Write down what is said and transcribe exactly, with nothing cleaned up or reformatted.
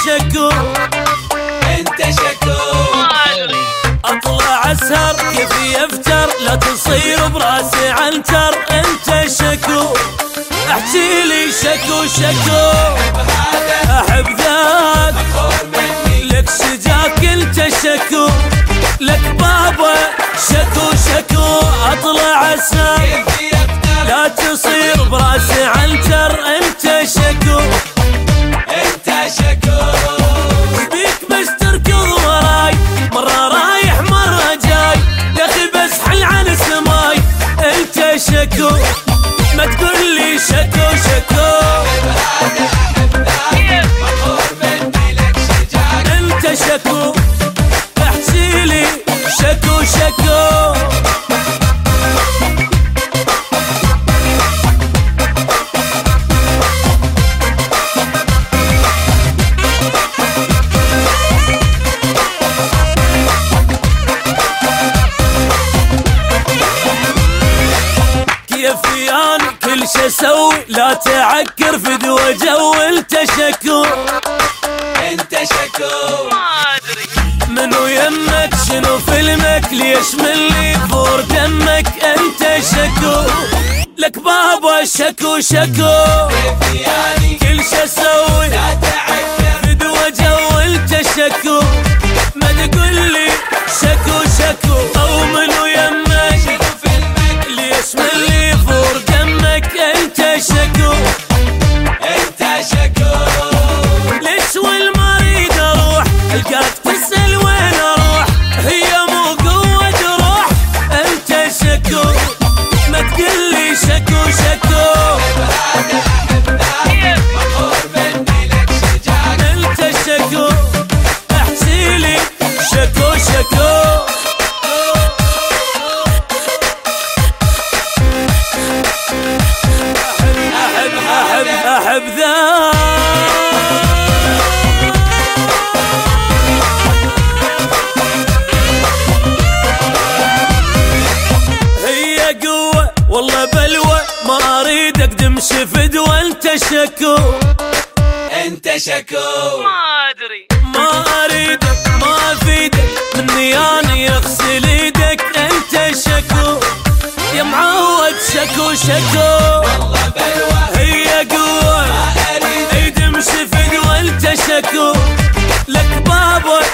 شكو انت شكو اطلع اسهر كيف يفتر لا تصير براسي عنتر انت شكو احكي لي شكو شكو احب ذاك لك شجاك انت شكو لك بابا شكو شكو اطلع اسهر لا تصير براسي عنتر انت شكو انت شكو بيك بس تركض وراي مرة رايح مرة جاي يا اخي بسحل عن سماي انت شكو ما تقول لي شكو شكو انت شكو احكي لي شكو شكو كل شي اسوي لا تعكر فدوى جو انت شكو انت شكو ما ادري منو يمك شنو فيلمك ليش من لي فور دمك انت شكو لك بابا شكو شكو كل شي اسوي لا تعكر فدوى جو انت شكو ما تقول لي شكو شكو او منو يمك ليش من لي فور دمك انت شكو انت شكو ليش والمريض اروح القاك تسأل وين اروح هي مو قوة تروح انت شكو ما تقلي شكو شكو انت شكو احكي لي شكو شكو احب احب احب ذا هي قوة والله بلوى ما اريد اقدم شفد وانت شكو انت شكو ما ادري ما اريدك ما افيدك مني اني اغسل ايدك انت شكو يا معود شكو شكو والله بلوى هي قوة ما اريد ايدم شفد وانت شكو لك بابا